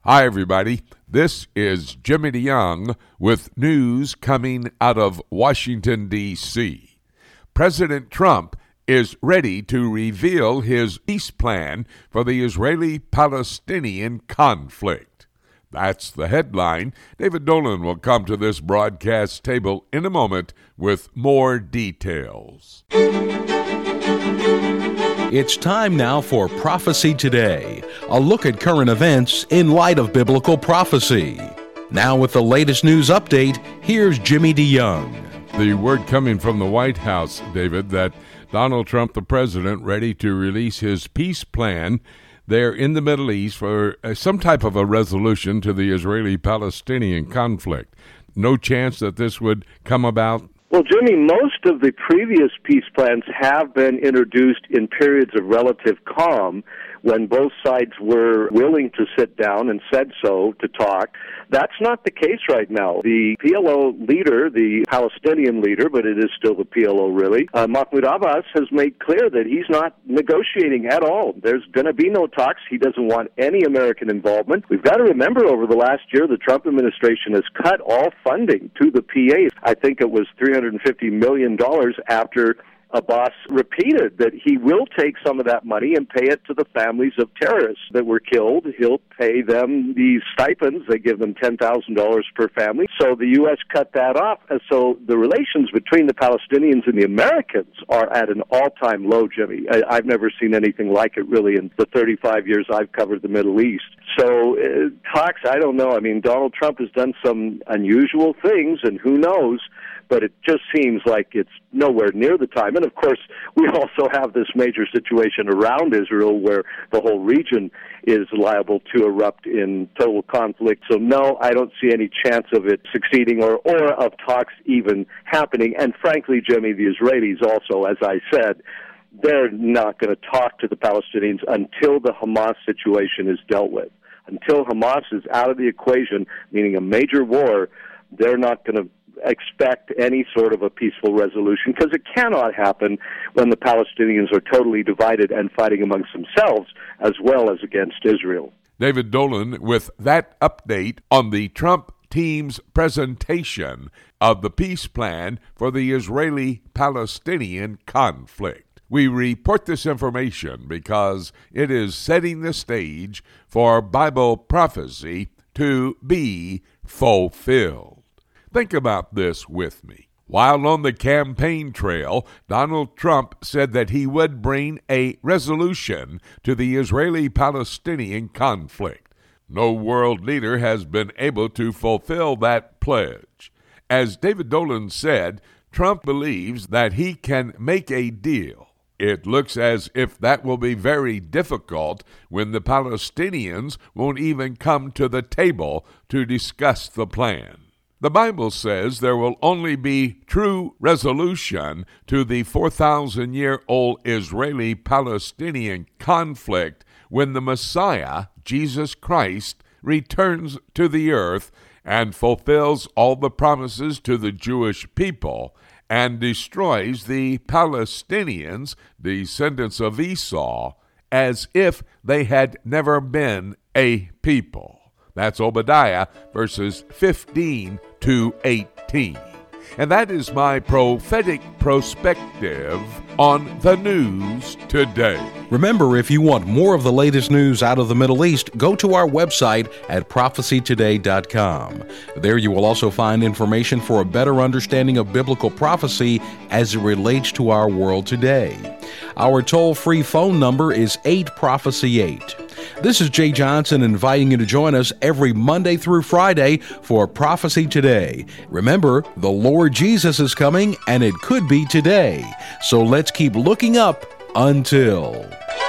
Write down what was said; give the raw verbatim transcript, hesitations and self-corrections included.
Hi, everybody. This is Jimmy DeYoung with news coming out of Washington, D C President Trump is ready to reveal his peace plan for the Israeli-Palestinian conflict. That's the headline. David Dolan will come to this broadcast table in a moment with more details. It's time now for Prophecy Today, a look at current events in light of biblical prophecy. Now with the latest news update, here's Jimmy DeYoung. The word coming from the White House, David, that Donald Trump, the president, ready to release his peace plan there in the Middle East for uh, some type of a resolution to the Israeli-Palestinian conflict. No chance that this would come about? Well, Jimmy, most of the previous peace plans have been introduced in periods of relative calm when both sides were willing to sit down and said so to talk. That's not the case right now. The P L O leader, the Palestinian leader, but it is still the P L O really, uh, Mahmoud Abbas has made clear that he's not negotiating at all. There's going to be no talks. He doesn't want any American involvement. We've got to remember over the last year, the Trump administration has cut all funding to the P A. I think it was three hundred fifty million dollars after Abbas repeated that he will take some of that money and pay it to the families of terrorists that were killed. He'll pay them the stipends. They give them ten thousand dollars per family. So the U S cut that off. And so the relations between the Palestinians and the Americans are at an all-time low, Jimmy. I, I've never seen anything like it, really, in the thirty-five years I've covered the Middle East. So uh, talks, I don't know. I mean, Donald Trump has done some unusual things, and who knows, but it just seems like it's nowhere near the time. And, of course, we also have this major situation around Israel where the whole region is liable to erupt in total conflict. So, no, I don't see any chance of it succeeding or, or of talks even happening. And, frankly, Jimmy, the Israelis also, as I said, they're not going to talk to the Palestinians until the Hamas situation is dealt with. Until Hamas is out of the equation, meaning a major war, they're not going to expect any sort of a peaceful resolution, because it cannot happen when the Palestinians are totally divided and fighting amongst themselves as well as against Israel. David Dolan with that update on the Trump team's presentation of the peace plan for the Israeli-Palestinian conflict. We report this information because it is setting the stage for Bible prophecy to be fulfilled. Think about this with me. While on the campaign trail, Donald Trump said that he would bring a resolution to the Israeli-Palestinian conflict. No world leader has been able to fulfill that pledge. As David Dolan said, Trump believes that he can make a deal. It looks as if that will be very difficult when the Palestinians won't even come to the table to discuss the plan. The Bible says there will only be true resolution to the four thousand year old Israeli-Palestinian conflict when the Messiah, Jesus Christ, returns to the earth and fulfills all the promises to the Jewish people and destroys the Palestinians, descendants of Esau, as if they had never been a people. That's Obadiah verses fifteen to eighteen. And that is my prophetic perspective on the news today. Remember, if you want more of the latest news out of the Middle East, go to our website at prophecy today dot com. There you will also find information for a better understanding of biblical prophecy as it relates to our world today. Our toll-free phone number is eight prophecy eight. This is Jay Johnson inviting you to join us every Monday through Friday for Prophecy Today. Remember, the Lord Jesus is coming, and it could be today. So let's keep looking up until...